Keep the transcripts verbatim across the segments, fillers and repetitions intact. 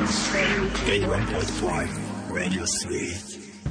エイティワンポイントファイブ Radio スイー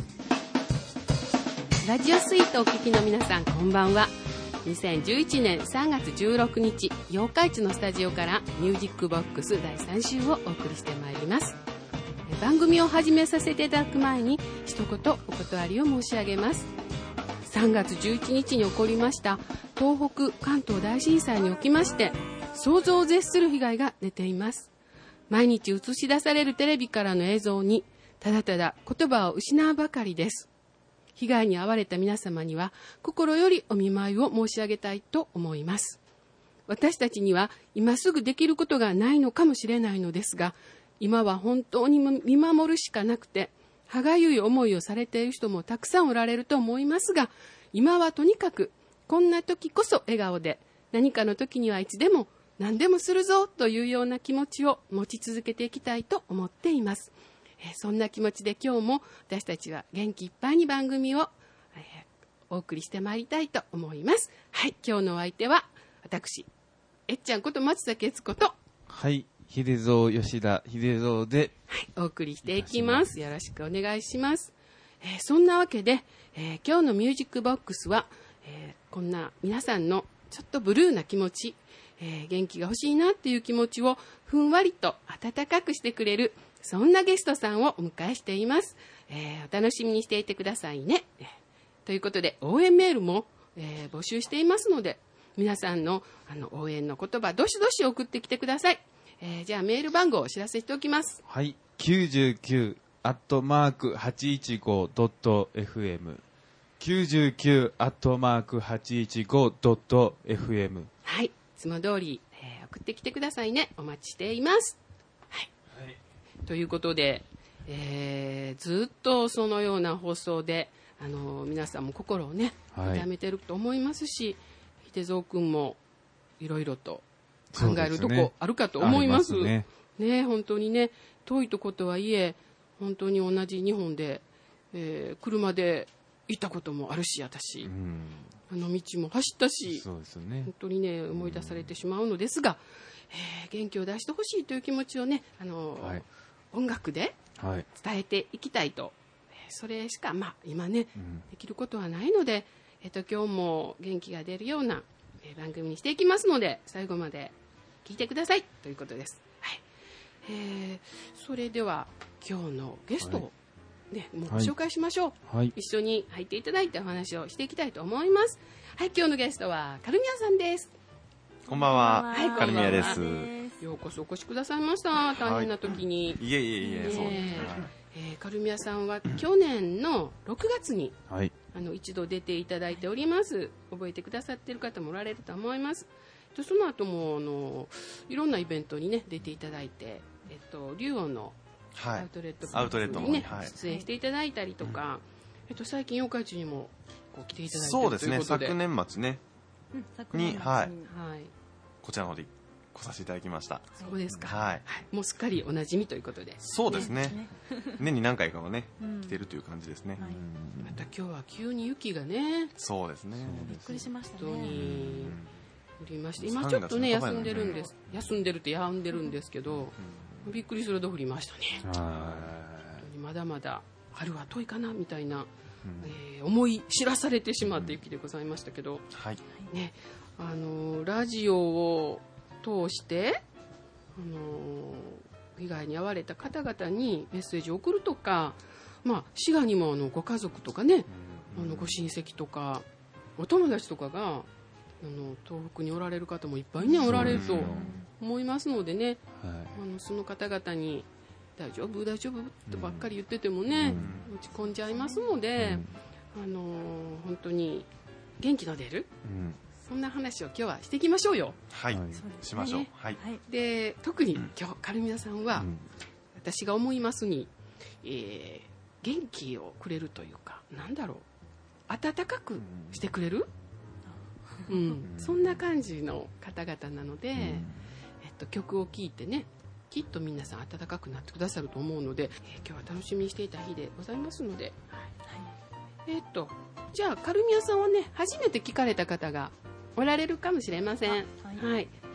ト。 ラジオスイートお聞きの皆さん、こんばんは。にせんじゅういちねんさんがつじゅうろくにち、八日市のスタジオからミュージックボックスだいさん週をお送りしてまいります。番組を始めさせていただく前に一言お断りを申し上げます。さんがつじゅういちにちに起こりました東北関東大震災におきまして、想像を絶する被害が出ています。毎日映し出されるテレビからの映像にただただ言葉を失うばかりです。被害に遭われた皆様には心よりお見舞いを申し上げたいと思います。私たちには今すぐできることがないのかもしれないのですが、今は本当に見守るしかなくて、歯がゆい思いをされている人もたくさんおられると思いますが、今はとにかくこんな時こそ笑顔で、何かの時にはいつでも何でもするぞというような気持ちを持ち続けていきたいと思っています。えー、そんな気持ちで今日も私たちは元気いっぱいに番組を、えー、お送りしてまいりたいと思います。はい、今日のお相手は私、えっちゃんこと松崎悦子と、 はい、秀蔵吉田秀蔵で、 はい、お送りしていきます。よろしくお願いします。えー、そんなわけで、えー、今日のミュージックボックスは、えー、こんな皆さんのちょっとブルーな気持ち、えー、元気が欲しいなっていう気持ちをふんわりと温かくしてくれる、そんなゲストさんをお迎えしています。えー、お楽しみにしていてくださいね。えー、ということで応援メールも、えー、募集していますので、皆さんの、あの応援の言葉どしどし送ってきてください。えー、じゃあメール番号をお知らせしておきます。 はい、きゅうじゅうきゅうアットマークはちいちごドットエフエム きゅうじゅうきゅうアットマークはちいちごドットエフエム。 はい、いつも通り、えー、送ってきてくださいね。お待ちしています。はい、はい、ということで、えー、ずっとそのような放送で、あのー、皆さんも心をね痛めてると思いますし、秀蔵くんもいろいろと考えるとこあるかと思います。ね、ね、本当にね、遠いとことはいえ本当に同じ日本で、えー、車で行ったこともあるし、私、うん、あの道も走ったし、そうですよね、本当にね思い出されてしまうのですが、えー、元気を出してほしいという気持ちをね、あのーはい、音楽で伝えていきたいと、はい、それしか、まあ、今ね、うん、できることはないので、えー、と今日も元気が出るような、えー、番組にしていきますので、最後まで聞いてくださいということです。はい、えー、それでは今日のゲストを、ね、はい、もうご紹介しましょう、はい、一緒に入っていただいてお話をしていきたいと思います。はい、今日のゲストはカルミヤさんです。 こんばんは、はい、カルミヤです。 ようこそお越しくださいました。大変な時に、 はい、いえいえいえ、ね、そうですね、 えー、カルミヤさんは去年のろくがつに、はい、あの一度出ていただいております。覚えてくださっている方もおられると思います。その後もあのいろんなイベントに、ね、出ていただいて、えっと、竜王のアウトレットに、ね、はい、出演していただいたりとか、うん、えっと、最近八日市にもこう来ていただいているということで、 そうですね、昨年末ね、うん、昨年末に、はいはい、こちらの方で来させていただきました。 そうですか、 はい、 もうすっかりおなじみということで、 そうですね、年に何回かはね、うん、来てるという感じですね、はい、 また今日は急に雪がね、 そうですね、 びっくりしましたね、 本当に降りまして、今ちょっとね休んでるんです、休んでるってやんでるんですけど、うん、びっくりするほど降りましたね。本当にまだまだ春は遠いかなみたいな、うん、えー、思い知らされてしまった雪でございましたけど、うん、はいね、あのラジオを通してあの被害に遭われた方々にメッセージを送るとか、まあ、滋賀にもあのご家族とかね、うん、あのご親戚とかお友達とかがあの東北におられる方もいっぱいねおられると思いますのでね、はい、あのその方々に大丈夫大丈夫とばっかり言っててもね、うん、落ち込んじゃいますので、うん、あの本当に元気の出る、うん、そんな話を今日はしていきましょうよ。 はい、しましょう。はい、 で特に今日カルミヤさんは、うん、私が思いますに、えー、元気をくれるというか、なんだろう、温かくしてくれる、うんうん、そんな感じの方々なので、うん、えっと、曲を聴いてね、きっと皆さん温かくなってくださると思うので、えー、今日は楽しみにしていた日でございますので、はいはい、えー、っとじゃあカルミヤさんはね、初めて聞かれた方がおられるかもしれません。はい、はい、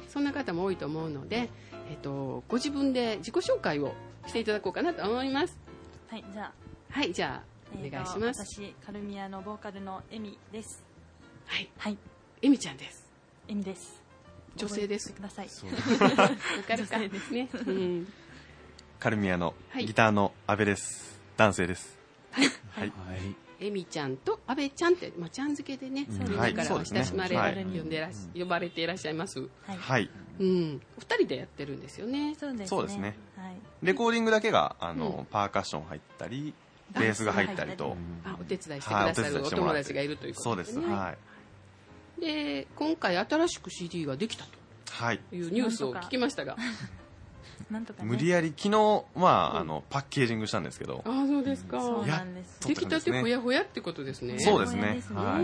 そんな方も多いと思うので、えっと、ご自分で自己紹介をしていただこうかなと思います。 はい、じゃあはいじゃあお願いします。 私カルミアのボーカルのエミです。 はい、 はい、 エミちゃんです。 エミです。 女性です。 ください。 わかるかですね。うん、 カルミアのギターの阿部です。男性です。 はい。 はい。 エミちゃんと阿部ちゃんって、まあ、ちゃん付けでね、みんなからは親しまれ、はい、呼んでらし、呼ばれていらっしゃいます。 はい。 うん、お二人でやってるんですよね。 そうですね。 そうですね。 はい。 レコーディングだけがあの、うん、パーカッション入ったり、ベースが入ったりと、 あ、お手伝いしてくださるお友達がいるということですね。 そうです。はい。 で、今回新しく シーディー ができたというニュースを聞きましたが。 なんとかね、 無理やり昨日、まあ、あのパッケージングしたんですけど、 ああそうですか、 そうなんです。 出来たてほやほやってことですね。 そうですね。はい。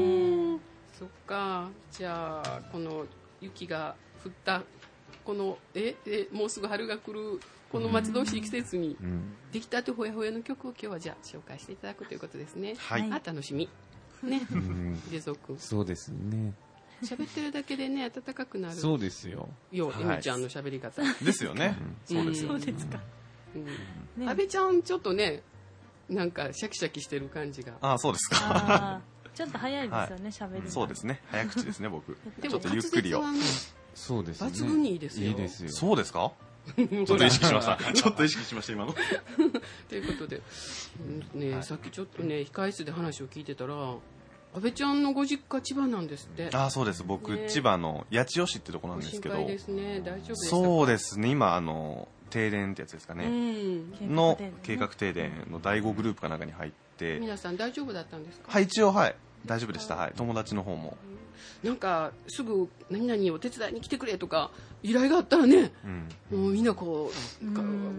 そっか。じゃあこの雪が降ったこのええもうすぐ春が来るこの待ち遠しい季節に、うん、出来たてほやほやの曲を今日はじゃあ紹介していただくということですね。 はい。 あ、楽しみね。秀蔵君。 そうですね。 喋ってるだけでね暖かくなる。 そうですよ。 よ、エミちゃんの喋り方。 ですよね。 そうですよ。そうですか。 阿部ちゃんちょっとねなんかシャキシャキしてる感じが。 ああそうですか。 ちょっと早いですよね喋り。 そうですね。早口ですね僕。 でもちょっとゆっくりを。 そうですね。 抜群にいいですよ。 いいですよ。 そうですか。ちょっと意識しました。ちょっと意識しました今の。 ということでねさっきちょっとね控室で話を聞いてたら。阿部ちゃんのご実家千葉なんですって。 ああそうです。僕、ね、千葉の八千代市ってとこなんですけど。 心配ですね。大丈夫ですか。 そうですね。今あの停電ってやつですかね。うん、の計画停電のだいごグループかなんかに入って。 皆さん大丈夫だったんですか。 はい一応はい大丈夫でした。はい友達の方も。 なんかすぐ何々を手伝いに来てくれとか依頼があったらね、うん、もうみんなこう、うん、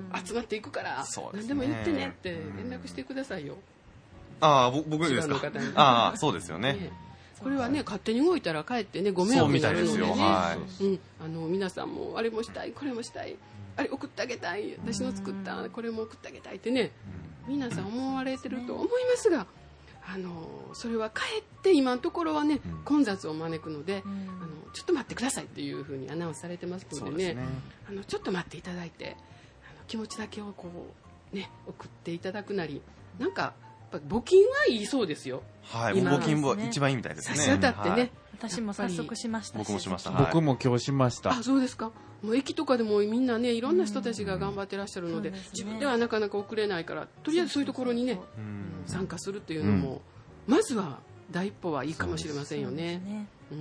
集まっていくから、ね、何でも言ってねって連絡してくださいよ。 ああ僕ですか。ああそうですよね。 これはね勝手に動いたらかえってねご迷惑になるのでね。 はい。 うん、あの皆さんもあれもしたいこれもしたいあれ送ってあげたい私の作ったこれも送ってあげたいってね皆さん思われてると思いますが、あのそれはかえって今のところはね混雑を招くので、あのちょっと待ってくださいっていうふうにアナウンスされてますのでね、あのちょっと待っていただいてあの気持ちだけをこうね送っていただくなりなんか。募金はいいそうですよ。 はい、募金も一番いいみたいですね。 差し当たってね、はい、 私も早速しました。 僕もしました。 僕も今日しました。 あ、そうですか。もう駅とかでもみんなね、いろんな人たちが頑張ってらっしゃるので、でね、自分ではなかなか送れないから、とりあえずそういうところにね、参加するっていうのも、うん、まずは第一歩はいいかもしれませんよね。ねうん、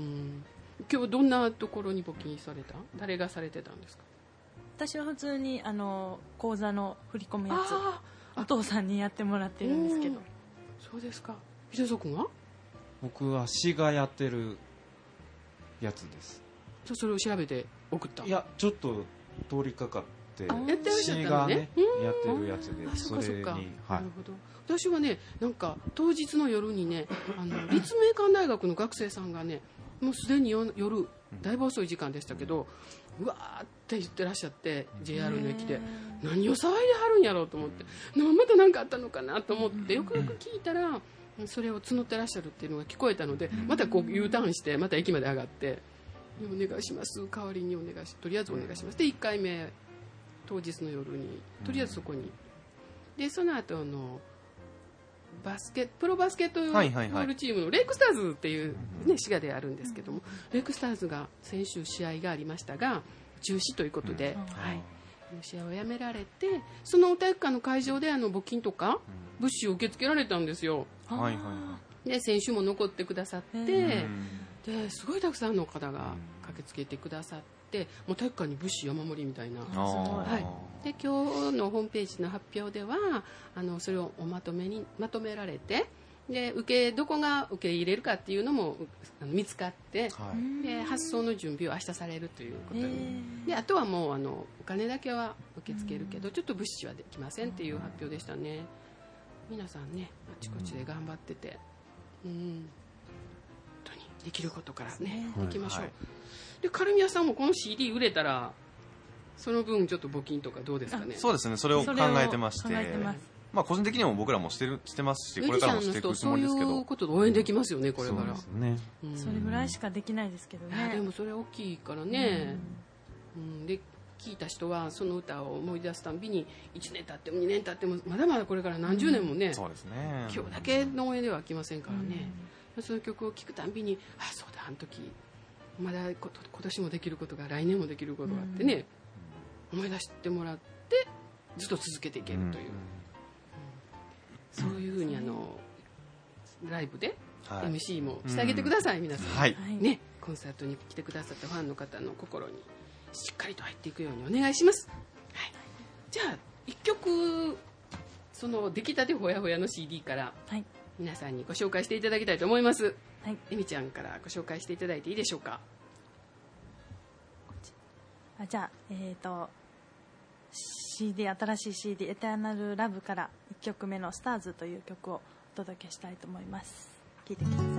今日どんなところに募金された？誰がされてたんですか？ 私は普通にあの口座の振り込むやつ。お父さんにやってもらってるんですけど。 そうですか。秀蔵君は？ 僕は市がやってるやつです。 じゃそれを調べて送った？ いやちょっと通りかかってやってらっしゃったのね。 市がねやってるやつで、 あ、そっかそっか。 はい、 なるほど。私はねなんか当日の夜にねあの立命館大学の学生さんがねもうすでに夜だいぶ遅い時間でしたけど、うわーって言ってらっしゃって ジェイアール の駅で何を騒いではるんやろうと思ってまた何かあったのかなと思ってよくよく聞いたらそれを募ってらっしゃるっていうのが聞こえたのでまたこう U ターンしてまた駅まで上がってお願いします代わりにお願いしとりあえずお願いしますでいっかいめ当日の夜にとりあえずそこにでその後のバスケプロバスケットボールチームのレイクスターズっていう、ね、滋賀であるんですけどもレイクスターズが先週試合がありましたが中止ということで、はい、試合をやめられてその体育館の会場であの募金とか物資を受け付けられたんですよ、はいはいはい、で先週も残ってくださってですごいたくさんの方が駆けつけてくださってもう体育館に物資山盛りみたいな、はい、で今日のホームページの発表ではあのそれをおまとめにまとめられてで受けどこが受け入れるかっていうのも見つかって、はい、で発送の準備を明日されるということにであとはもうあのお金だけは受け付けるけどちょっと物資はできませんっていう発表でしたね。皆さんねあちこちで頑張ってて、うん、本当にできることからねいきましょう、はい、でカルミヤさんもこの シーディー 売れたらその分ちょっと募金とかどうですかね。 そうですねそれを考えてましてまあ個人的にも僕らもしてるしてますしこれからもしていくつもりですけどそういうことで応援できますよねこれから。 そうですね、 うん、それぐらいしかできないですけどね。 でもそれ大きいからね、 うん、で聞いた人はその歌を思い出すたんびにいちねん経ってもにねん経ってもまだまだこれから何十年もね、うん、 そうですね、 今日だけの応援では来ませんからね、うん、その曲を聴くたんびにあそうだあの時まだ今年もできることが来年もできることがあってね、うん、思い出してもらってずっと続けていけるという、うんうん、そういうふうにあのライブで エムシー もしてあげてください、はい、皆さん、はいね、コンサートに来てくださったファンの方の心にしっかりと入っていくようにお願いします、はい、じゃあいっきょくその出来たてほやほやの シーディー から皆さんにご紹介していただきたいと思います、はい、えみちゃんからご紹介していただいていいでしょうか。 あじゃあ、えーと、シーディー 新しい シーディー エターナルラブからいっきょくめのスターズという曲をお届けしたいと思います。聴いてください。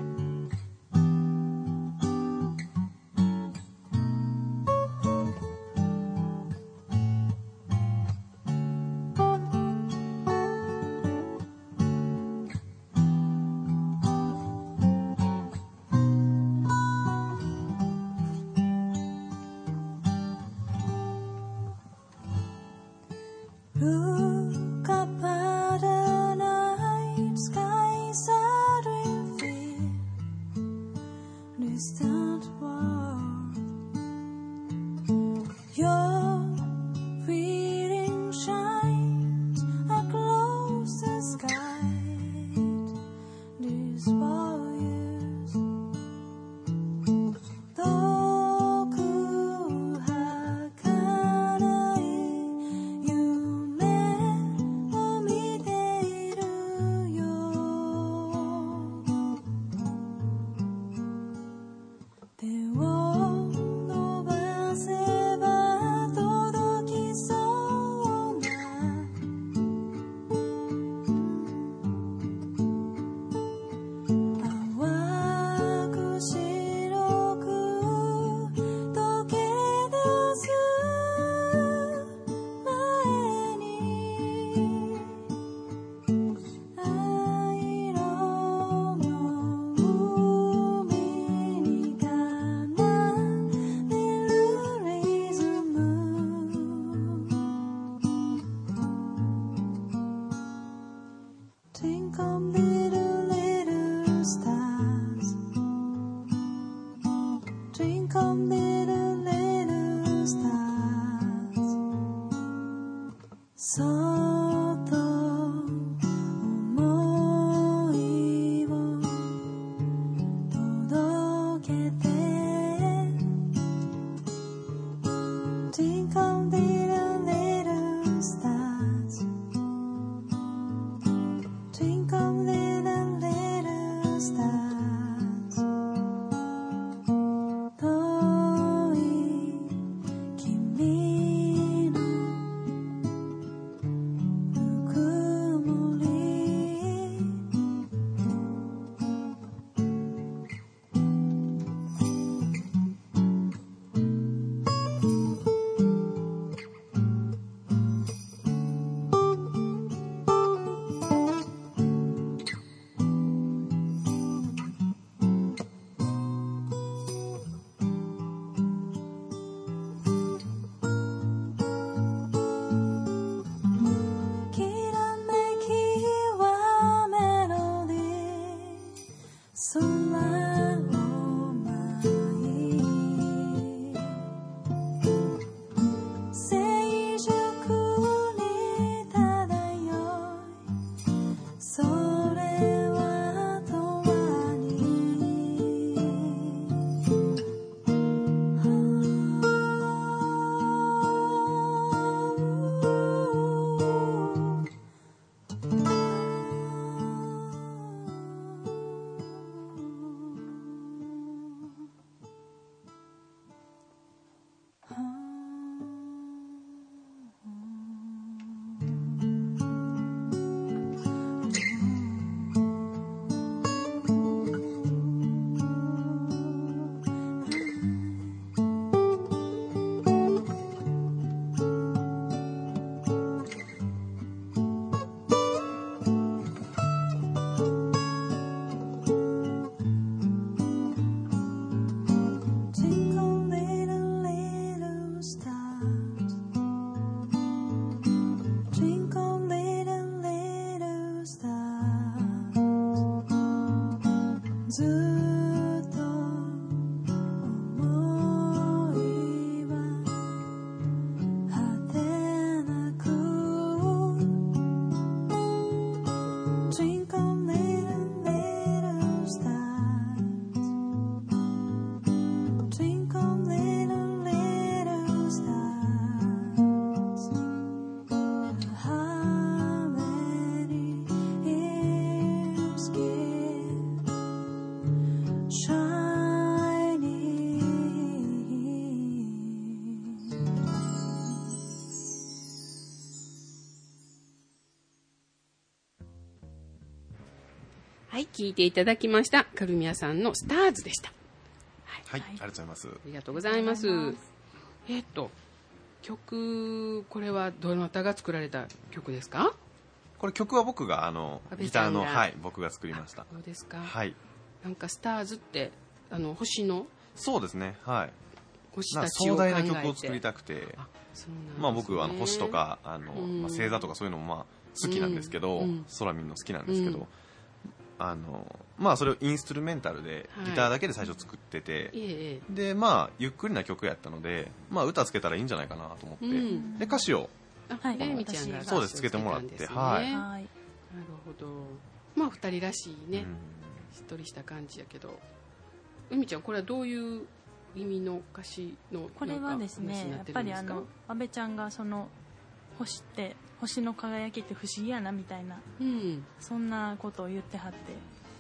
はい、聴いていただきました。カルミヤさんのスターズでした。 はい、はい、ありがとうございます。 ありがとうございます。えっと、曲、これはどなたが作られた曲ですか？ これ曲は僕が、あの、ギターの、はい、僕が作りました。 そうですか。 はい。 なんかスターズって、あの、星の？ そうですね、はい。 星たちを考えて。 壮大な曲を作りたくて、あ、そうなんですね。まあ僕はあの星とか、あの、まあ、星座とかそういうのもまあ好きなんですけど、うん、空見るの好きなんですけど、うん、あのまあそれをインストゥルメンタルでギターだけで最初作ってて、はい、でまあゆっくりな曲やったので、まあ歌つけたらいいんじゃないかなと思って、うん、で歌詞を、 はい、レミちゃんがそうですつけてもらって、はい、なるほど。まあ二人らしいね、しっとりした感じやけど、レミちゃんこれはどういう意味の歌詞のこれはですね、やっぱりあの安倍ちゃんがその星って星の輝きって不思議やなみたいな、うん、そんなことを言ってはって、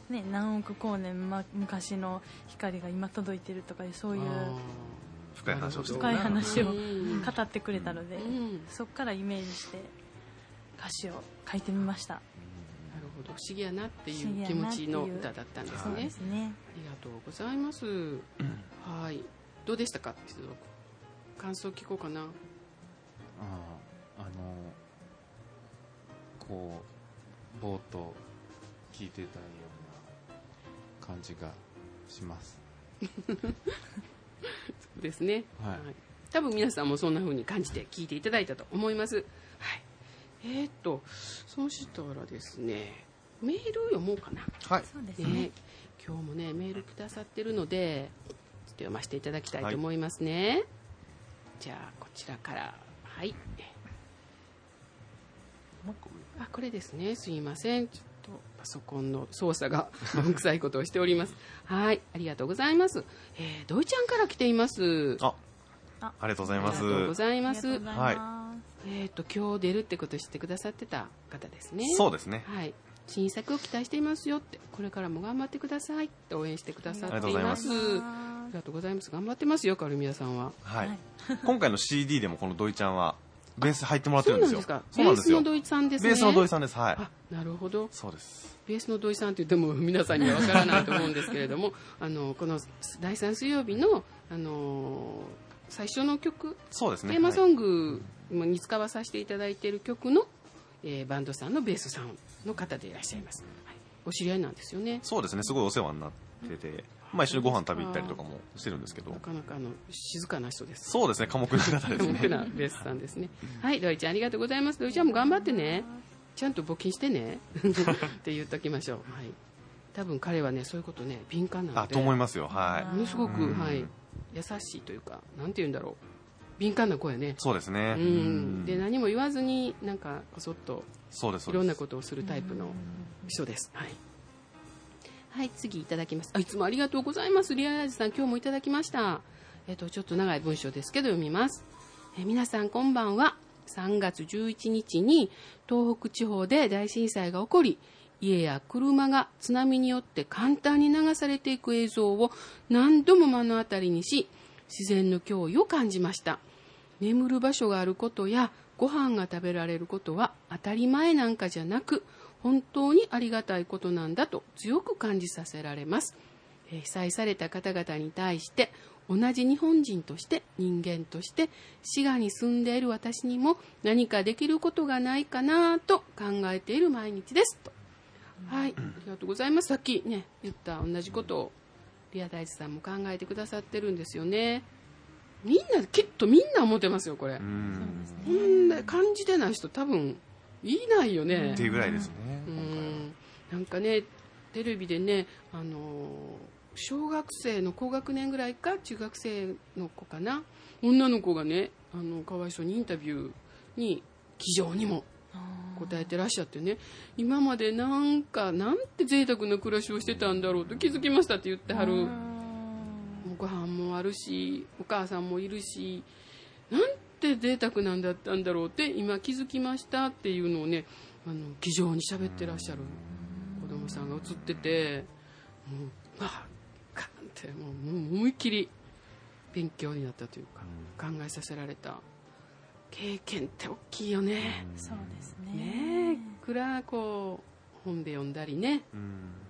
ね、何億光年、ま、昔の光が今届いてるとかいうそういう深い話を深い話を語ってくれたので、うん、そこからイメージして歌詞を書いてみました。 なるほど、不思議やなっていう気持ちの歌だったんですね。そうですね。ありがとうございます。うん、はい、どうでしたか？感想聞こうかな。ああ、あのこうぼーっと聞いてたような感じがします。 そうですね、 はい、 多分皆さんもそんな風に感じて聞いていただいたと思います。はい、えー、っとそうしたらですね、メール読もうかな。 はい、 そうですね。 今日もねメールくださってるのでちょっと読ませていただきたいと思いますね。はい、じゃあこちらから、はい。あ、これですね。すいません。ちょっとパソコンの操作がくさいことをしております。はい、ありがとうございます。えー、ドイちゃんから来ています。 あ、ありがとうございます。 ありがとうございます。 はい。 えっと今日出るってことを知ってくださってた方ですね。 そうですね。 はい。新作を期待していますよって、これからも頑張ってくださいって応援してくださっています。ありがとうございます。頑張ってますよ、カルミヤさんは。 はい。今回の シーディー でもこのドイちゃんはベース入ってもらってるんですよ。 そうなんですか。ベースの土井さんですね。 ベースの土井さんです。はい。 あ、なるほど。 そうです。 ベースの土井さんと言っても皆さんにはわからないと思うんですけれども、あのこのだいさん水曜日のあの最初の曲、 そうですね。 テーマソングに使わさせていただいている曲の、えー、バンドさんのベースさんの方でいらっしゃいます。はい、お知り合いなんですよね。 そうですね。すごいお世話になってて。まあ、一緒にご飯食べ行ったりとかもしてるんですけど、 なかなかあの静かな人です。 そうですね、寡黙な方ですね。 寡黙なベースさんですね。はい、ドイちゃんありがとうございます。ドイちゃんも頑張ってね、ちゃんと募金してねって言っときましょう。はい、多分彼はねそういうことね敏感なので、 あと思いますよ。はい、 ものすごく、はい、優しいというか、なんて言うんだろう、敏感な子やね。 そうですね。 うん、で何も言わずになんかこそっとそうです、 いろんなことをするタイプの人です。はい。はい、次いただきます。あ、いつもありがとうございます。リアラジさん、今日もいただきました。えっと、ちょっと長い文章ですけど読みます。え皆さんこんばんは。さんがつじゅういちにちに東北地方で大震災が起こり、家や車が津波によって簡単に流されていく映像を何度も目の当たりにし、自然の脅威を感じました。眠る場所があることやご飯が食べられることは当たり前なんかじゃなく、本当にありがたいことなんだと強く感じさせられます。被災された方々に対して同じ日本人として人間として滋賀に住んでいる私にも何かできることがないかなと考えている毎日ですと。はい、ありがとうございます。さっきね言った同じことをリア大地さんも考えてくださってるんですよね。みんなきっとみんな思ってますよこれ。こんな感じてない人多分いないよね。 っていうぐらいですね。 うんなんかねテレビでね、あのー、小学生の高学年ぐらいか中学生の子かな、女の子がねあのかわいそうにインタビューに気丈にも答えてらっしゃってね、今までなんかなんて贅沢な暮らしをしてたんだろうと気づきましたって言ってはる。ご飯もあるしお母さんもいるし、なんて贅沢なんだったんだろうって今気づきましたっていうのをね、あの気丈に喋ってらっしゃる子供さんが映ってて、もうバーカンってもう思いっきり勉強になったというか、考えさせられた経験って大きいよね。 そうですね。 ねえ、いくらこう本で読んだりね、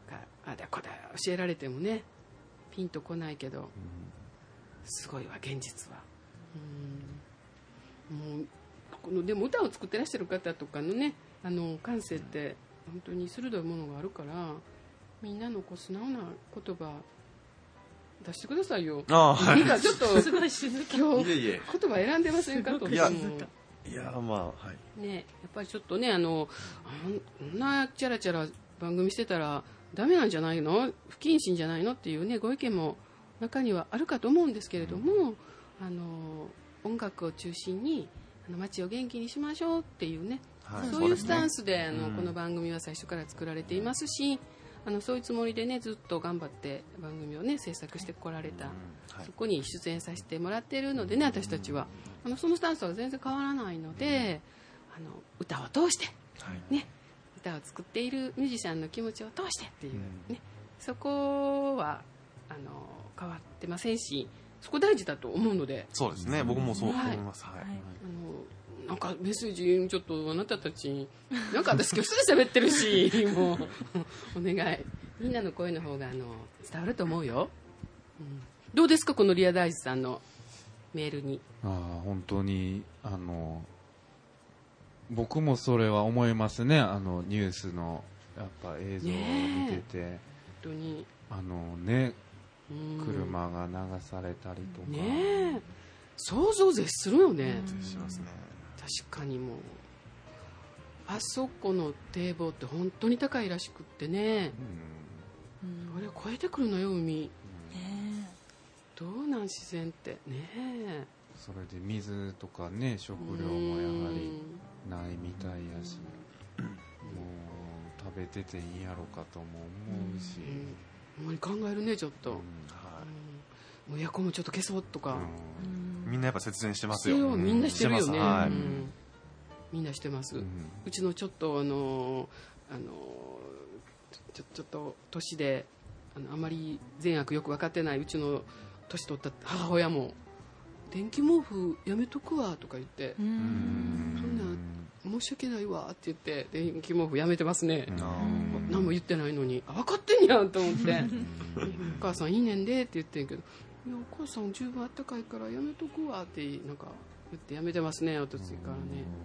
あだこだ教えられてもねピンとこないけど、うん、すごいわ現実は。うんもうこのでも歌を作ってらっしゃる方とかのねあの感性って本当に鋭いものがあるからみんなのこう素直な言葉出してくださいよ。 あ、はい、 なんかちょっとすごい静か今日言葉選んでませんかと。 いやいやまあはいねやっぱりちょっとねあのあんなチャラチャラ番組してたらダメなんじゃないの不謹慎じゃないのっていうねご意見も中にはあるかと思うんですけれども、うん、あの音楽を中心にあの街を元気にしましょうっていうね、はい、そういうスタンスで、あの、うん、この番組は最初から作られていますしあのそういうつもりでねずっと頑張って番組をね制作してこられた、はい、そこに出演させてもらっているのでね私たちはあのそのスタンスは全然変わらないのであの歌を通して、はいね、歌を作っているミュージシャンの気持ちを通してっていう、ね、そこはあの変わってませんしそこ大事だと思うので。 そうですね僕もそう思います、はいはい、 あのなんかメッセージちょっとあなたたちなんか私今日すぐ喋ってるしもうお願いみんなの声の方があの伝わると思うよ、うん、どうですかこのリア大地さんのメールに。 あ本当にあの僕もそれは思いますねあのニュースのやっぱ映像を見てて、ね、 本当にあのね車が流されたりとか、 ね、想像絶するよね。 しますね。 確かにもうあそこの堤防って本当に高いらしくってね、うん、あれ超えてくるのよ海、うん、どうなん自然ってね。 それで水とかね食料もやはりないみたいやし、もう食べてていいやろかとも思うし、 うん、ほんまに考えるねちょっと、うんはい、もうエアコンもちょっと消そうとか、 うん、みんなやっぱ節電してますよ。 みんなしてるよね、 はいうん、みんなしてます、うん、うちのちょっとあのあのちょ、ちょっと年で あのあまり善悪よく分かってないうちの年取った母親も電気毛布やめとくわとか言って、うーんそんな申し訳ないわって言って電気毛布やめてますね。何も言ってないのにあ分かってんやんと思ってお母さんいいねんでって言ってんけどいやお母さん十分あったかいからやめとくわってなんか言ってやめてますねおとついからね。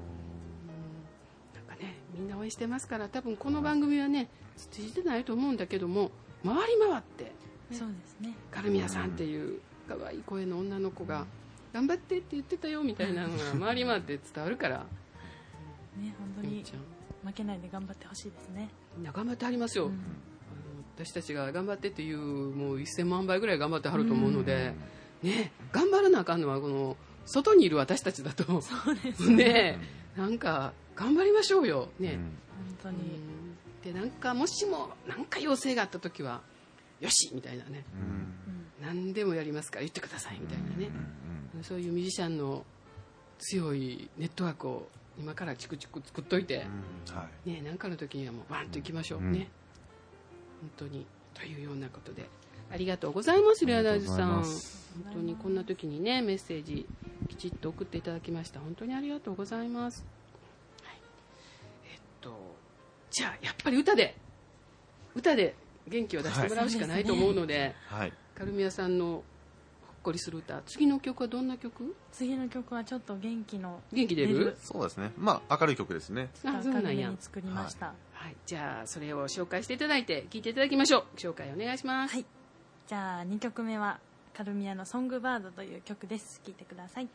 うんなんかねみんな応援してますから多分この番組はねついてないと思うんだけども回り回って、ね、 そうですねカルミヤさんっていう可愛い声の女の子が頑張ってって言ってたよみたいなのが回り回って伝わるからね本当に負けないで頑張ってほしいですね。 みんな頑張ってはりますよ、うん、あの私たちが頑張ってっていうもうせんまんばいぐらい頑張ってはると思うので、うん、ね頑張らなあかんのはこの外にいる私たちだとそうですねねなんか頑張りましょうよね、うん、 本当に、 うん、でなんかもしもなんか要請があった時はよしみたいなね、うん、何でもやりますから言ってくださいみたいなね、うん、そういうミュージシャンの強いネットワークを今からチクチク作っといて、うんはいね、なんかの時にはもうバンといきましょうね、うん、本当にというようなことでありがとうございますリアダーズさん。本当にこんな時にねメッセージきちっと送っていただきました。本当にありがとうございます、はい、えっとじゃあやっぱり歌で歌で元気を出してもらうしかないと思うので、はい、カルミヤさんのほっこりする歌次の曲はどんな曲？ 次の曲はちょっと元気の元気出るそうですねまあ明るい曲ですね。 あそうなんや作りました、 はいはい、じゃあそれを紹介していただいて聴いていただきましょう。紹介お願いします。 はいじゃあにきょくめはカルミヤのソングバードという曲です。聴いてください。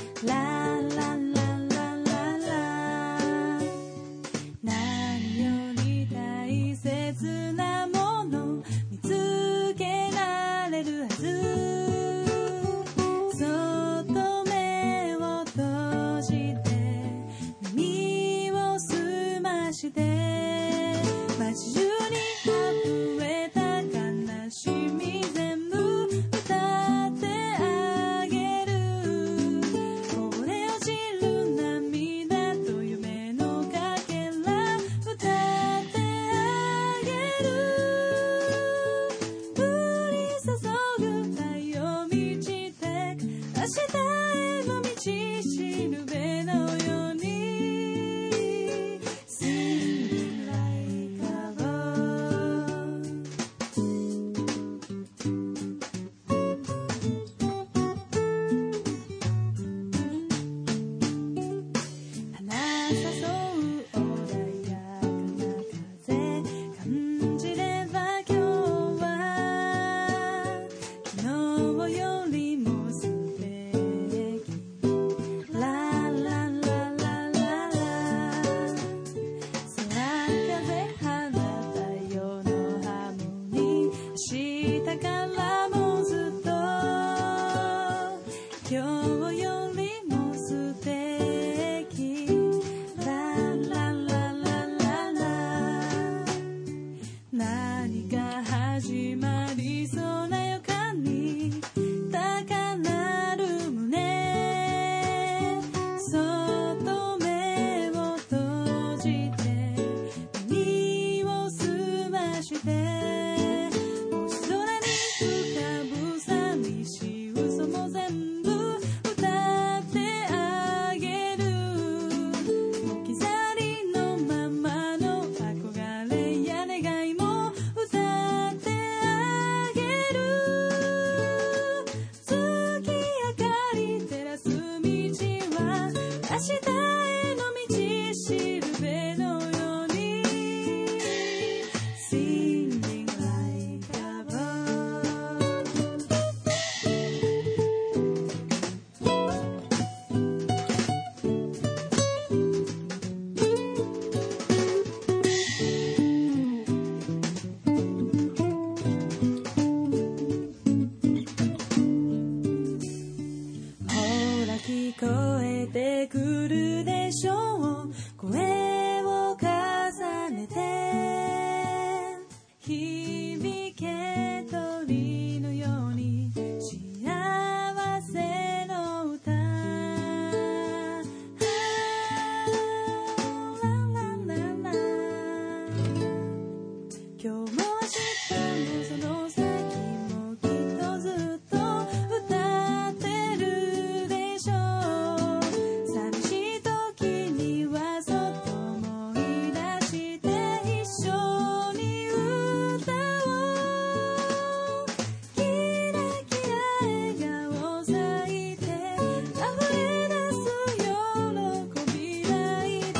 何より街中に溢れた悲しみ全部歌ってあげるこぼれ落ちる涙と夢のかけら歌ってあげる降り注ぐ太陽満ちて明日への道しるべのようにSinging like a bird花誘う穏やかな風感じれば今日は昨日よりも素敵ララララララ空風花太陽のハーモニー明日からもずっと今日よりも素敵ララララララ何が始まりそうな予感に高鳴る胸そっと目を閉じて耳を澄まして星空に浮かぶ寂しい嘘も全部歌ってあげる置き去りのままの憧れや願いも歌ってあげる月明かり照らす道は明日への道しるべのように Singing like a birdほら聞こえてくるでしょう声を重ねて響け鳥のように幸せの歌今日も明日もその先もきっとずっと歌ってるでしょう寂しい時にはそっと思い出して一緒に歌おうキラキラ笑顔咲いて溢れ出す喜び泣いて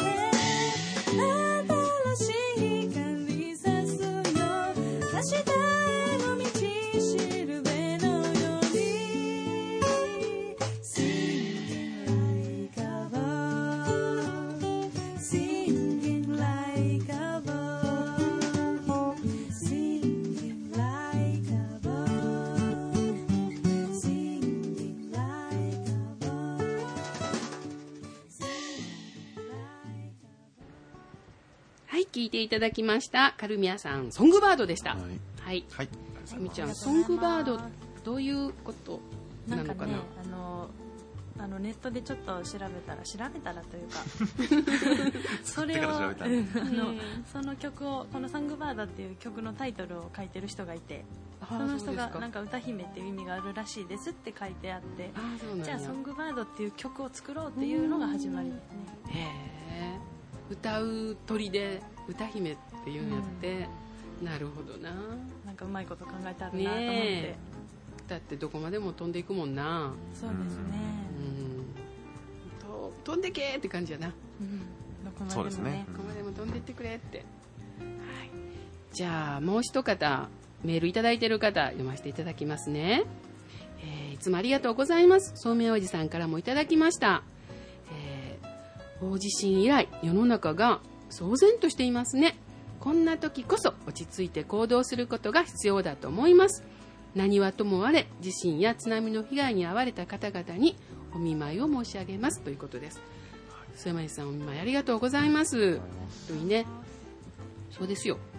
新しい光さすよ明日への道しるべのように Singing like a bird Singing like a bird Singing like a bird Singing like a bird Singing like a bird はい、聞いていただきましたカルミアさんソングバードでした。 はいはい、 はいあみちゃんソングバードどういうことなのかな。 なんかね、あのあのネットでちょっと調べたら調べたらというかそれを作ってから調べたうんあのその曲をこのサングバードっていう曲のタイトルを書いてる人がいて、 あその人がそうですかなんか歌姫っていう意味があるらしいですって書いてあって、 あそうなんやじゃあソングバードっていう曲を作ろうっていうのが始まりですね。 へえ歌う鳥で歌姫っていうんやって、なるほどな。 なんかうまいこと考えてあるなと思って、 ねえだってどこまでも飛んでいくもんな。 そうですね、 うんと飛んでけーって感じやな。 うんどこまでもそうですねねどこまでも飛んでいってくれって、はい、じゃあもう一方メールいただいている方読ませていただきますね。えーいつもありがとうございます。そうめんおじさんからもいただきました。えー大地震以来世の中が騒然としていますね。こんな時こそ落ち着いて行動することが必要だと思います。何はともあれ地震や津波の被害に遭われた方々にお見舞いを申し上げますということです。末前さんお見舞いありがとうございます。といいね。そうですよ。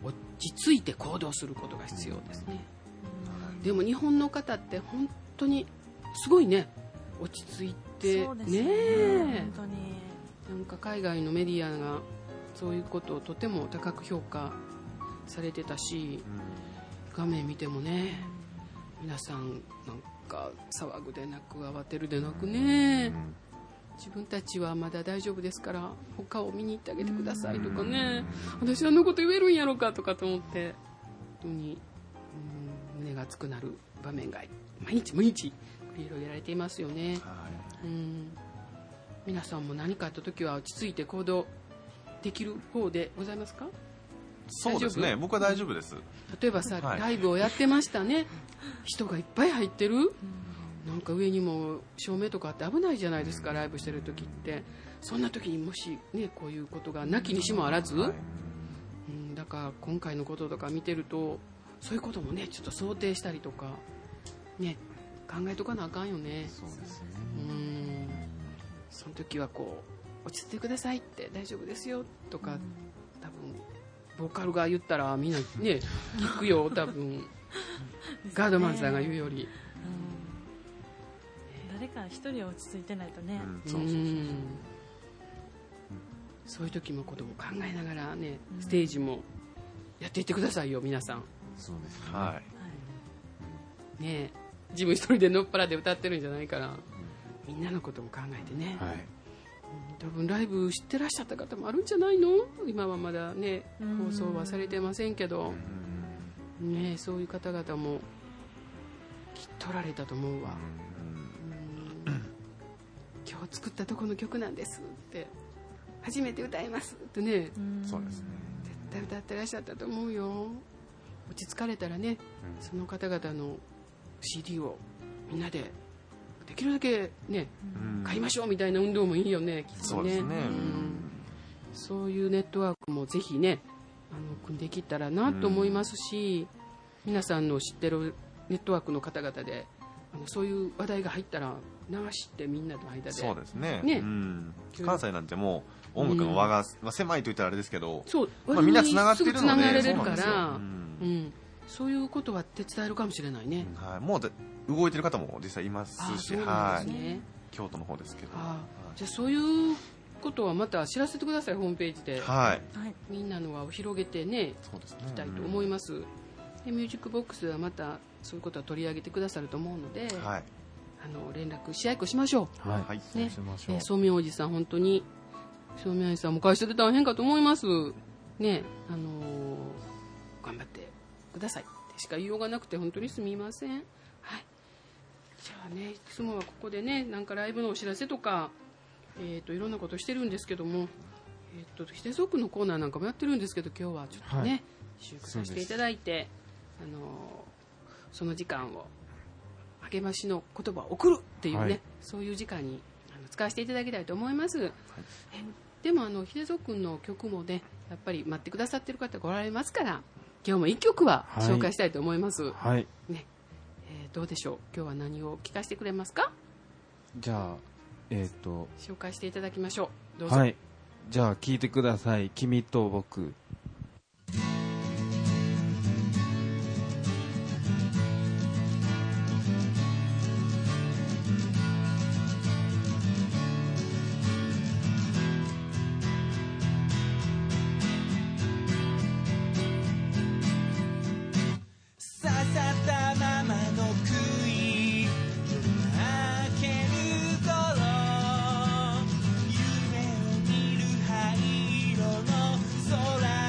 落ち着いて行動することが必要ですね。でも日本の方って本当にすごいね、落ち着いてそうですね、 ね本当になんか海外のメディアがそういうことをとても高く評価されてたし、画面見てもね、皆さんなんか騒ぐでなく慌てるでなくね、自分たちはまだ大丈夫ですから他を見に行ってあげてくださいとかね、私あのこと言えるんやろかとかと思って、本当にうん胸が熱くなる場面が毎日毎日繰り広げられていますよね。うん、皆さんも何かあった時は落ち着いて行動できる方でございますか？ そうですね、僕は大丈夫です。 例えばさ、 はい、 ライブをやってましたね、人がいっぱい入ってる、なんか上にも照明とかあって危ないじゃないですか、ライブしてる時って。そんな時にもし、ね、こういうことがなきにしもあらず、はい、うん、だから今回のこととか見てるとそういうこともねちょっと想定したりとか、ね、考えとかなあかんよね。 そうですね、 うん、その時はこう落ち着いてくださいって大丈夫ですよとか、多分ボーカルが言ったらみんなね聞くよ多分ね、ガードマンさんが言うより、 うん、誰か一人落ち着いてないとね、 うん、そうそうそうそう、うん、そういう時もことを考えながらね、うん、ステージもやっていってくださいよ皆さん。 そうですね、はい、 ね、自分一人でのっぱらで歌ってるんじゃないから、みんなのことも考えてね、はい、多分ライブ知ってらっしゃった方もあるんじゃないの？今はまだね放送はされてませんけど、ね、そういう方々もきっとおられたと思うわ。うん、今日作ったとこの曲なんですって初めて歌いますってね、 そうですね、 絶対歌ってらっしゃったと思うよ。落ち着かれたらね、その方々の シーディー をみんなでできるだけね、うん、買いましょうみたいな運動もいいよね、きっとね。 そうですね、うん、 そういうネットワークもぜひね、あの組んできたらなと思いますし、うん、皆さんの知ってるネットワークの方々であのそういう話題が入ったら流してみんなの間で。 そうですね、ね、うん、関西なんてもう音楽の輪が、うん、まあ、狭いと言ったらあれですけど、 そう、 まあ、みんなつながってるので、すぐつながれるから、うんうん、そういうことは手伝えるかもしれないね、 はい、もう動いてる方も実際いますし、はい、京都の方ですけど、 あ、じゃあそういうことはまた知らせてください、ホームページで、はい、みんなの輪を広げてね、 そうですね、 いきたいと思います、うん、でミュージックボックスはまたそういうことは取り上げてくださると思うので、はい、あの連絡し合いっこしましょう、はい、ね、しましょう。えー、そうみょうおじさん本当にそうみょうおじさんも会社で大変かと思いますね、あのー、頑張ってくださいってしか言いようがなくて本当にすみません。はい、じゃあね、いつもはここでね、なんかライブのお知らせとか、えー、といろんなことしてるんですけども、えー、とヒデゾークのコーナーなんかもやってるんですけど、今日はちょっとね、はい、収録させていただいて、あのー、その時間を励ましの言葉を送るっていうね、はい、そういう時間にあの使わせていただきたいと思います、はい、えでもあのヒデゾー君の曲もね、やっぱり待ってくださってる方がおられますから、今日もいっきょくは紹介したいと思います、はいね、えー、どうでしょう、今日は何を聞かせてくれますか？ じゃあ、えー、と紹介していただきましょう。どうぞ。 はい、じゃあ聞いてください。君と僕。 空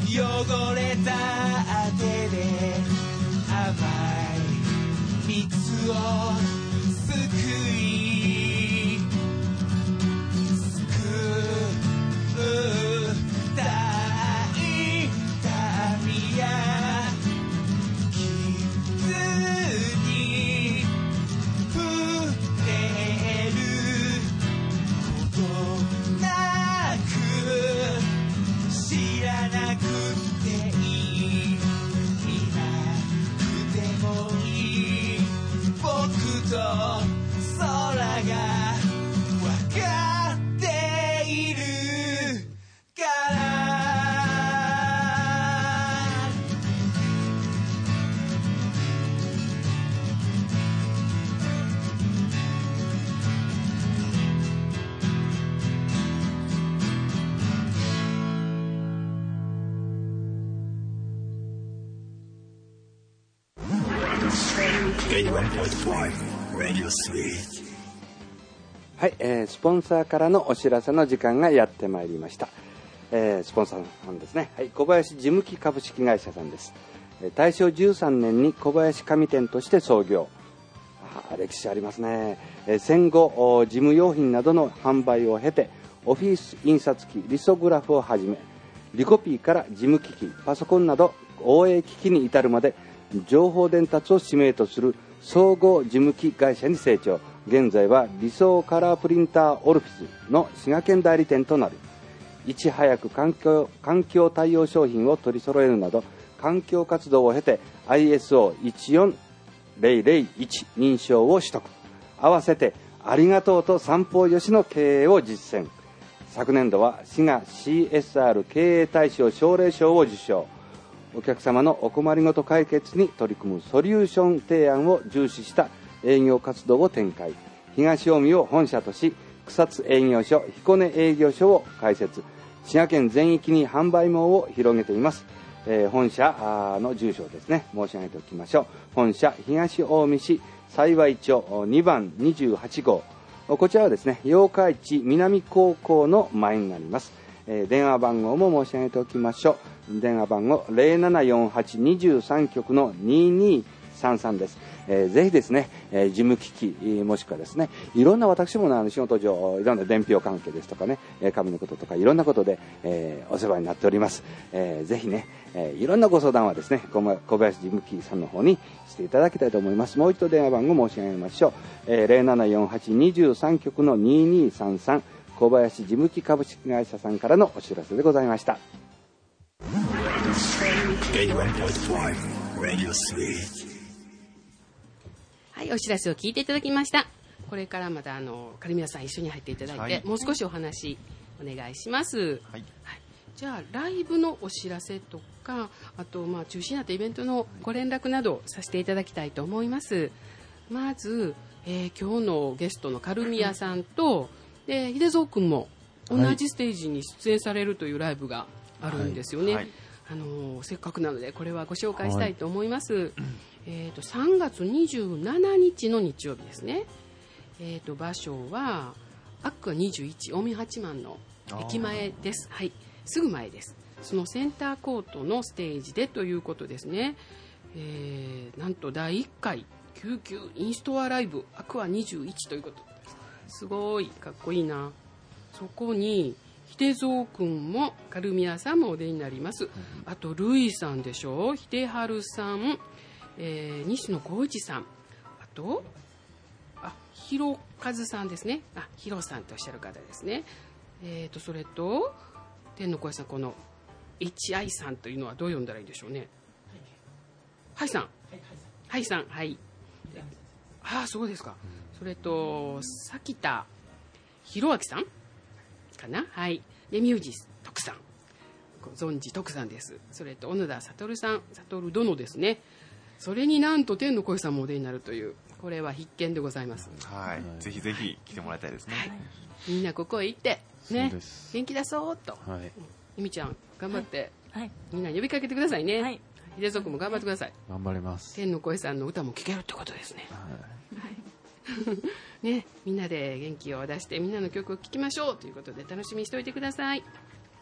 汚れた手で甘い蜜をすくいすくうたい痛みや傷に触れることなく知らなくていい見なくてもいい僕と空が分かっているからエイティワンポイントファイブ Radio Sweet。 はい、えー、スポンサーからのお知らせの時間がやってまいりました。えー、スポンサーさんですね、はい、小林事務機株式会社さんです。大正じゅうさんねんに小林紙店として創業。あ、歴史ありますね。えー、戦後事務用品などの販売を経てオフィス印刷機リソグラフをはじめリコピーから事務機器パソコンなど応援機器に至るまで情報伝達を使命とする総合事務機会社に成長。現在は理想カラープリンターオルフィスの滋賀県代理店となる。いち早く環境、環境対応商品を取り揃えるなど環境活動を経て アイエスオーいちよんぜろぜろいち 認証を取得。合わせてありがとうと三方よしの経営を実践。昨年度は滋賀 シーエスアール 経営大賞奨励賞を受賞。お客様のお困りごと解決に取り組むソリューション提案を重視した営業活動を展開。東近江を本社とし草津営業所、彦根営業所を開設。滋賀県全域に販売網を広げています。えー、本社の住所をですね申し上げておきましょう。本社東近江市幸町にばんにじゅうはちごう。こちらはですね八日市南高校の前になります。えー、電話番号も申し上げておきましょう。電話番号 ゼロななよんはちにさん局のににさんさんです。えー、ぜひですね、えー、事務機器もしくはですねいろんな私もあの仕事上いろんな伝票関係ですとかね紙のこととかいろんなことで、えー、お世話になっております。えー、ぜひね、えー、いろんなご相談はですね小林事務機さんの方にしていただきたいと思います。もう一度電話番号申し上げましょう。えー、ゼロななよんはちにさん局のににさんさん小林事務機株式会社さんからのお知らせでございました。 エイティワンポイントファイブ Radio Sweet。 はい、お知らせを聞いていただきました。これからまたあのカルミラさん一緒に入っていただいて、はい、もう少しお話お願いします。はいはい、じゃあライブのお知らせとかあとまあ中止になったイベントのご連絡などさせていただきたいと思います。まず、えー、今日のゲストのカルミヤさんとで秀蔵君も同じステージに出演されるというライブがあるんですよね。はいはい、あのー、せっかくなのでこれはご紹介したいと思います。はい、えー、とさんがつにじゅうしちにちの日曜日ですね。えー、と場所はアックアにじゅういち近江八幡の駅前です。はい、すぐ前です。そのセンターコートのステージでということですね。えー、なんとだいいっかい救急インストアライブアクアにじゅういちということです。すごいかっこいいな。そこに秀蔵くんもカルミヤさんもお出になります。あとルイさんでしょ、秀春さん、えー、西野浩一さん、あとあひろかずさんですね。あひろさんとおっしゃる方ですね。えー、とそれと天の声さん、この エイチアイ さんというのはどう読んだらいいでしょうね。はいさん、はいさん、はい。ああそうですか。それと崎田博明さんかな。はい。でミュージス徳さん、ご存知徳さんです。それと小野田悟さん、悟殿ですね。それになんと天の声さんもお出になるという、これは必見でございます。 はい、ぜひぜひ来てもらいたいですね。はい、 みんなここへ行ってね、元気出そうと。はい、ゆみちゃん頑張って、はい、みんな呼びかけてくださいね。はい、秀蔵君も頑張ってください。 頑張ります。 天の声さんの歌も聴けるってことですね。はい、ね、みんなで元気を出してみんなの曲を聴きましょうということで楽しみにしておいてください。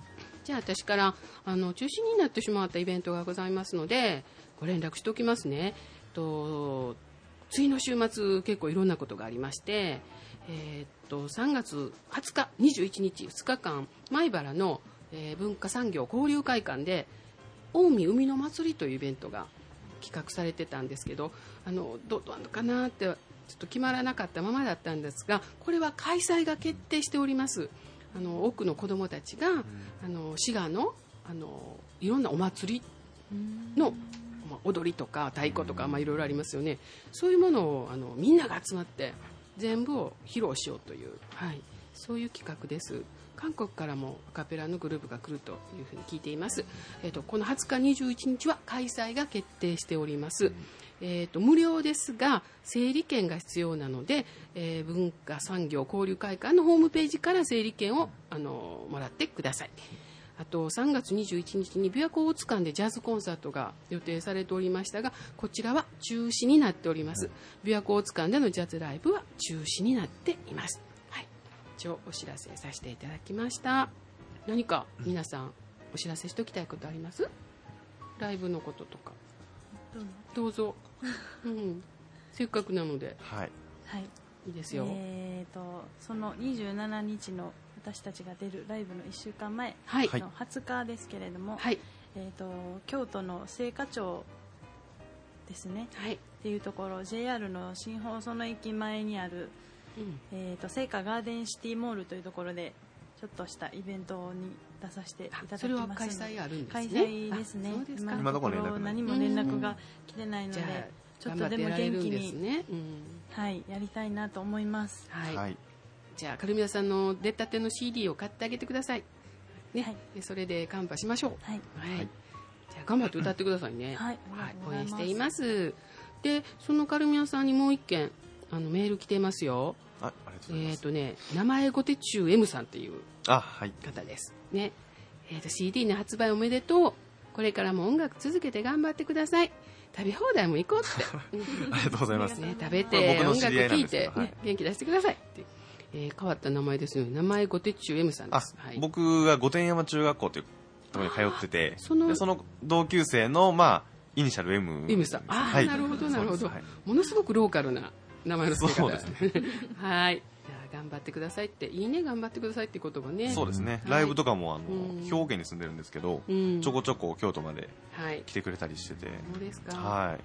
じゃあ私からあの中止になってしまったイベントがございますのでご連絡しておきますね。と次の週末結構いろんなことがありまして、えー、っとさんがつはつかにじゅういちにちふつかかん米原の、えー、文化産業交流会館で近江海の祭りというイベントが企画されてたんですけど、あのどうなのかなってちょっと決まらなかったままだったんですが、これは開催が決定しております。あの多くの子どもたちが、うん、あの滋賀の、あのいろんなお祭りの、まあ、踊りとか太鼓とか、まあ、いろいろありますよね。そういうものをあのみんなが集まって全部を披露しようという、はい、そういう企画です。韓国からもアカペラのグループが来るというふうに聞いています。えーと、このはつかにじゅういちにちは開催が決定しております。えーと、無料ですが整理券が必要なので、えー、文化産業交流会館のホームページから整理券をあのもらってください。あとさんがつにじゅういちにちに琵琶湖大津館でジャズコンサートが予定されておりましたが、こちらは中止になっております。琵琶湖大津館でのジャズライブは中止になっています。はい、一応お知らせさせていただきました。何か皆さんお知らせしておきたいことあります？ライブのこととかどうぞ、うん、せっかくなので、 はい、 はい、 いいですよ。 えーとそのにじゅうしちにちの私たちが出るライブのいっしゅうかんまえのはつかですけれども、はい、えーと京都の精華町ですね、はい、っていうところ ジェイアール の新放送の駅前にある、うん、えーと精華ガーデンシティモールというところでちょっとしたイベントに出させていただきます。 それは開催あるんですね。 開催ですね。今のところ何も連絡が来てないので、うん、ちょっとでも元気に、ね、うん、はい、やりたいなと思います。 はい、はい、じゃあカルミナさんの出たての シーディー を買ってあげてください、ね、はい、でそれでカンパしましょう。はい、はい、じゃあ頑張って歌ってくださいね。はい、はい、応援しています。でそのカルミナさんにもう一件あのメール来てますよ。 あ、ありがとうございます。 えーとね、名前ごてちゅう M さんっていうあ、はい、 方ですね。えーと シーディー の発売おめでとう。これからも音楽続けて頑張ってください。食べ放題も行こうってありがとうございます、 ね、食べて音楽聴いて、ね、元気出してくださいって、えー、変わった名前ですよね。名前ごてちゅう M さんです。 はい、僕が御殿山中学校というところに通ってて、その, その同級生の、まあ、イニシャル M, M さん。あ、はい、なるほどなるほど、はい、ものすごくローカルな名前の付け方ですね。はい、頑張ってくださいって、いいね、頑張ってくださいって言葉ね。 そうですね、はい、ライブとかもあの、うん、兵庫県に住んでるんですけど、うん、ちょこちょこ京都まで来てくれたりしてて、はい、 そうですか、 はい、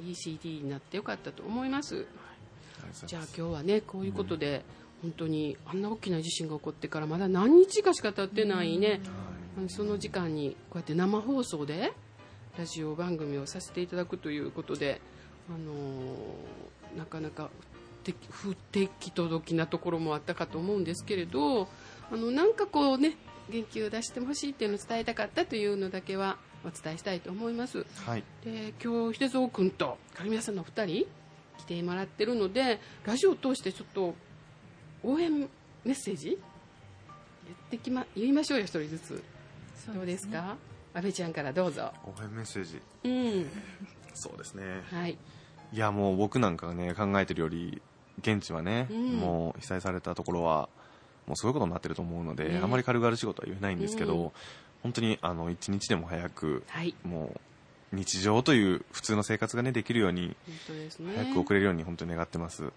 いい シーディー になってよかったと思います。じゃあ今日はねこういうことで、うん、本当にあんな大きな地震が起こってからまだ何日かしか経ってないね、うん、その時間にこうやって生放送でラジオ番組をさせていただくということで、あのー、なかなか不適届きなところもあったかと思うんですけれど、あのなんかこうね元気を出してほしいっていうのを伝えたかったというのだけはお伝えしたいと思います。はい、で今日秀蔵君とカルミナさんのふたり来てもらってるので、ラジオを通してちょっと応援メッセージ言ってきま言いましょうよ、一人ずつ。どうですか、阿部ちゃんからどうぞ。 応援メッセージ、 うん、 そうですね、 はい、 いやもう僕なんかがね考えてるより現地はね、うん、もう被災されたところはもうすごいことになってると思うので、ね、あまり軽々しいことは言えないんですけど、うん、本当にあの一日でも早く、はい、もう日常という普通の生活が、ね、できるように、本当ですね、早く送れるように本当に願ってます。 はい、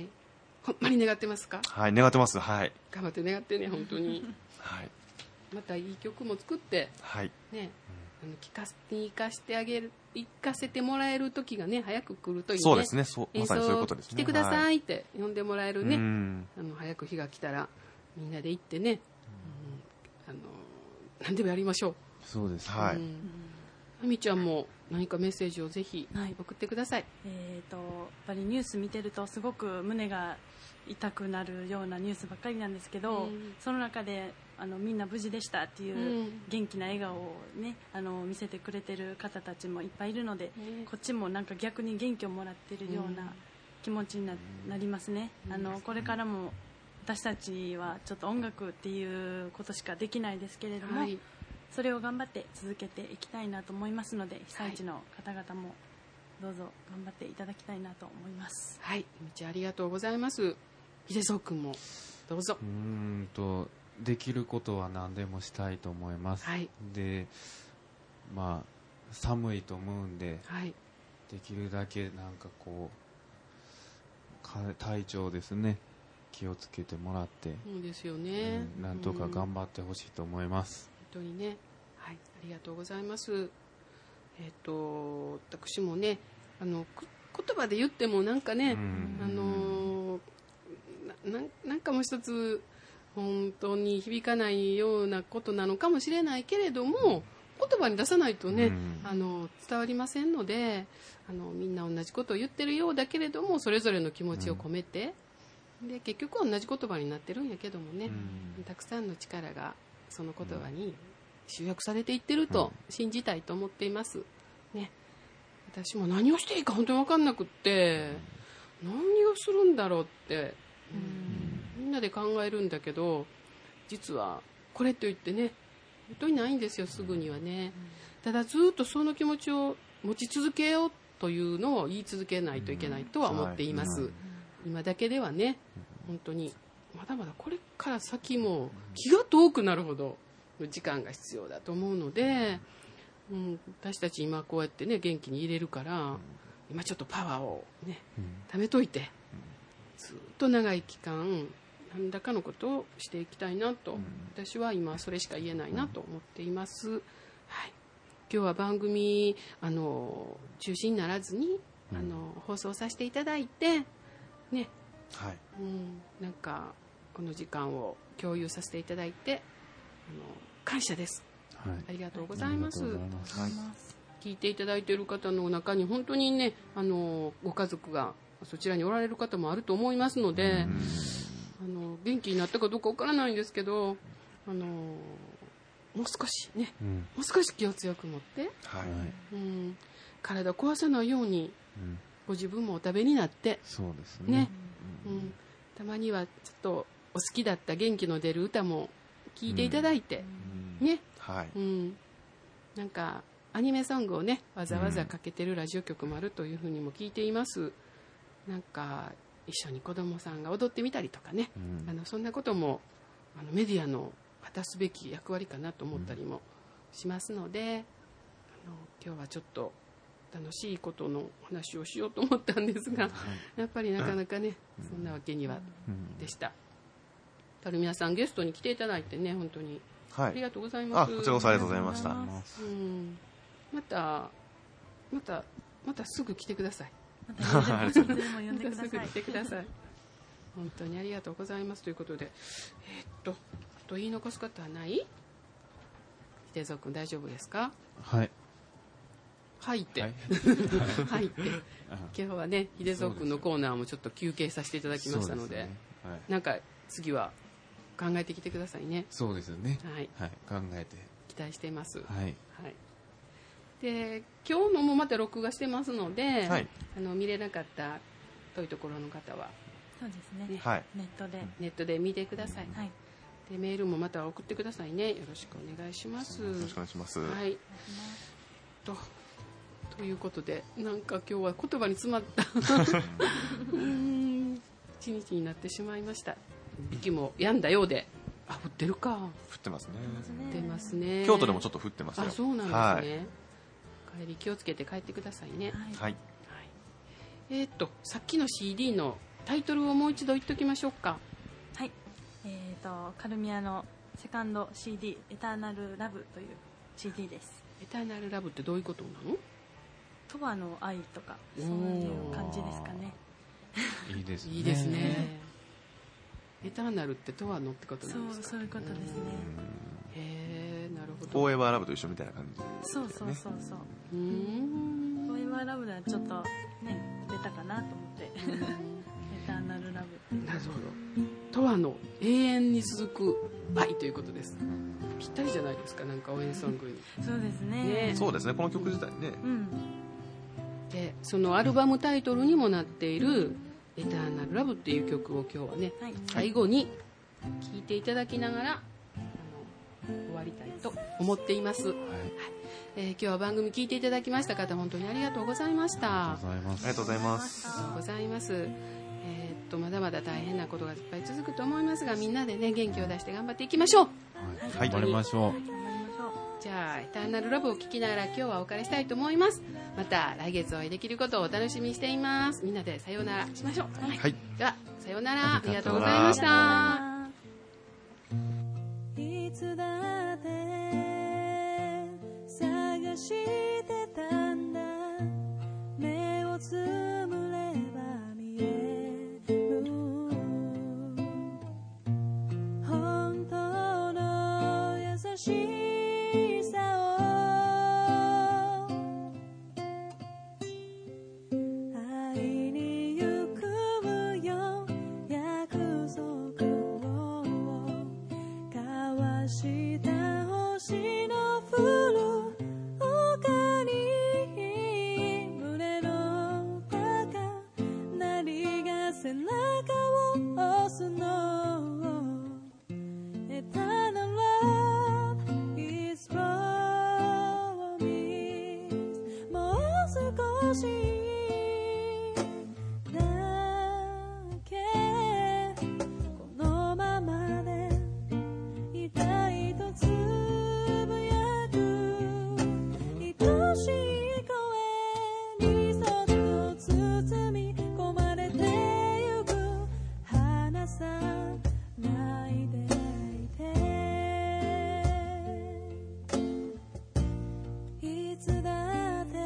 ほんまに願ってますか。 はい、願ってます。はい、 頑張って願ってね本当にはい、 またいい曲も作って、はいね、うん、あの聞かせに生かしてあげる行かせてもらえる時がね早く来るといいね。 そうですね、そうまさにそういうことですね。 来てくださいって呼んでもらえるね、はい、あの早く日が来たらみんなで行ってね、うん、あの何でもやりましょう。 そうです、 はい、 あみちゃんも何かメッセージをぜひ送ってください。はい、 えーと、やっぱりニュース見てるとすごく胸が痛くなるようなニュースばっかりなんですけど、うん、その中であのみんな無事でしたっていう元気な笑顔を、ね、あの見せてくれてる方たちもいっぱいいるので、うん、こっちもなんか逆に元気をもらってるような気持ちに な,、うん、なりますね。あのこれからも私たちはちょっと音楽っていうことしかできないですけれども、はい、それを頑張って続けていきたいなと思いますので、被災地の方々もどうぞ頑張っていただきたいなと思います。 はい、みちありがとうございます。秀蔵君もどうぞ。 うーんとできることは何でもしたいと思います、 はい、 でまあ寒いと思うんで、 はい、 できるだけなんかこう体調ですね気をつけてもらってそうですよね、 うん、なんとか頑張ってほしいと思います、 うん、本当にね、はい、ありがとうございます。えっと私もねあの言葉で言ってもなんかね、うん、あのな, なんかもう一つ本当に響かないようなことなのかもしれないけれども言葉に出さないとね、うん、あの伝わりませんのであのみんな同じことを言ってるようだけれどもそれぞれの気持ちを込めて、うん、で結局は同じ言葉になってるんやけどもね、うん、たくさんの力がその言葉に集約されていってると信じたいと思っています、ね、私も何をしていいか本当に分かんなくって何をするんだろうって、うん、みんなで考えるんだけど実はこれといってね本当にないんですよすぐにはね。ただずっとその気持ちを持ち続けようというのを言い続けないといけないとは思っています、うんはい、今だけではね本当にまだまだこれから先も気が遠くなるほど時間が必要だと思うので、うん、私たち今こうやってね元気に入れるから今ちょっとパワーをね貯めといてずっと長い期間何らかのことをしていきたいなと、うん、私は今それしか言えないなと思っています、うんはい、今日は番組あの中止にならずに、うん、あの放送させていただいてね、はいうん、なんかこの時間を共有させていただいてあの感謝です、はい、ありがとうございます、はい、聞いていただいている方の中に本当にねあのご家族がそちらにおられる方もあると思いますので、うんあの元気になったかどうかわからないんですけどあのもう少しね、うん、もう少し気を強く持って、はいうん、体壊さないように、うん、ご自分もお食べになってそうですね、ねうんうん、たまにはちょっとお好きだった元気の出る歌も聴いていただいて、うん、ね、はいうん、なんかアニメソングをねわざわざかけてるラジオ局もあるというふうにも聞いています、なんか一緒に子どもさんが踊ってみたりとかね、うん、あのそんなこともあのメディアの果たすべき役割かなと思ったりもしますので、うん、あの今日はちょっと楽しいことの話をしようと思ったんですが、うん、やっぱりなかなかね、うん、そんなわけにはでした。たるみやさんゲストに来ていただいてね本当にありがとうございます、 はい、あこちらこそありがとうございました、うん、 またまたまたすぐ来てくださいまたいつでも呼んでください。 またすぐ来てください。本当にありがとうございますということで、えー、っとあと言い残すことはない？秀蔵君大丈夫ですか？ はい。 はいって、はい、はいって今日はね秀蔵君のコーナーもちょっと休憩させていただきましたので、でねはい、なんか次は考えてきてくださいね。 そうですよね。 はい。 はい、考えて期待しています。 はい。 はい。で今日のもまた録画してますので、はい、あの見れなかった遠いところの方はそうですね、 ねはい、ネットでネットで見てください、 はい、 でメールもまた送ってくださいね。よろしくお願いします。 よろしくお願いします。 はいとということでなんか今日は言葉に詰まったうん一日になってしまいました。雪も止んだようであ降ってるか降ってますね降ってますね。 京都でもちょっと降ってますよ。 あそうなんですね、はい帰り気をつけて帰ってくださいね。はい。 はい、 えー、っとさっきの シーディー のタイトルをもう一度言っときましょうか。 はい。えー、っとカルミアのセカンド シーディー エターナルラブという シーディー です。 エターナルラブってどういうことなの？ とわの愛とかそういう感じですかね。 いいですね。 いいですね。エターナルってとわのってことなんですか？ そうそういうことですね。 へーなるほど。 フォーエバーラブと一緒みたいな感じ、ね、 そうそうそうそう。うーんフォーエバーラブではちょっとねベタかなと思ってエターナルラブってなるほど。とわの永遠に続く愛ということです。ぴったりじゃないですか。なんか応援ソングにそうですね。 ねそうですねこの曲自体ね、 うん、 でそのアルバムタイトルにもなっているエターナルラブっていう曲を今日はね、はい、最後に聴いていただきながらあの終わりたいと思っています、はいえー、今日は番組聞いていただきました方本当にありがとうございました。 ありがとうございます。 ありがとうございます。 ありがとうございます。えーとまだまだ大変なことがいっぱい続くと思いますが、みんなでね元気を出して頑張っていきましょう。 はい、頑張りましょう。 じゃあエターナルラブを聞きながら今日はお別れしたいと思います。また来月お会いできることをお楽しみにしています。みんなでさようならしましょう。はい、はい、ではさようなら。ありがとうございました。いつだって探してたんだ、目をつむれば見える本当の優しさを、会いに行くよ約束を交わした星の降る丘に、胸の高鳴りが背中を押すの。 Eternal love is promised。 もう少しだけこのままでいたいとつぶやく、愛しい声にそっと包み込まれてゆく、離さないでいて、いつだって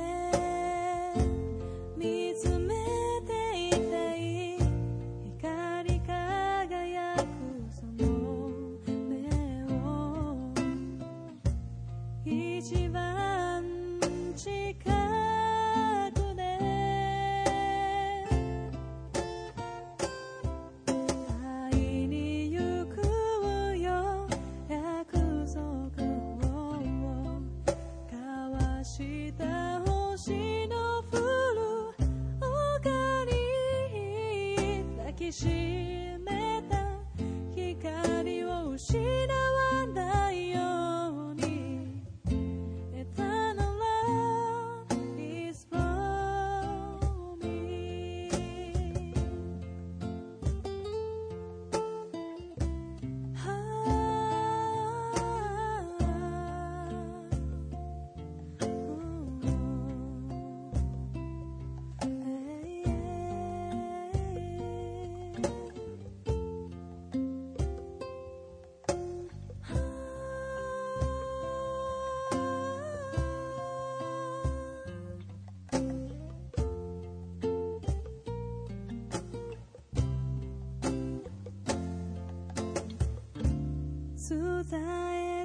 見つめていたい、光り輝くその目を、一番近くで会いに行くよ約束を交わした星の降る丘に、抱きしめた光を失わないように、 Eternal love is for me。 伝え